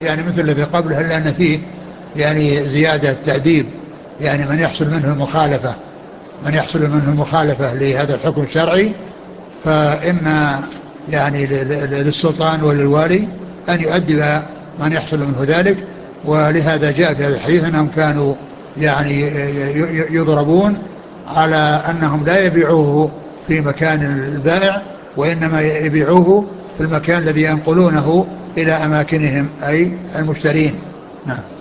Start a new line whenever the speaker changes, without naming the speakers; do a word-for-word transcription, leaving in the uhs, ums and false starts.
يعني مثل الذي قبله، إلا أن فيه يعني زيادة تأديب، يعني من يحصل منه المخالفة من يحصل منه المخالفة لهذا الحكم الشرعي، فإما يعني للسلطان وللوالي أن يؤدب من يحصل منه ذلك. ولهذا جاء في هذا الحديث أنهم كانوا يعني يضربون على أنهم لا يبيعوه في مكان البائع، وإنما يبيعوه في المكان الذي ينقلونه إلى أماكنهم، أي المشترين. نعم.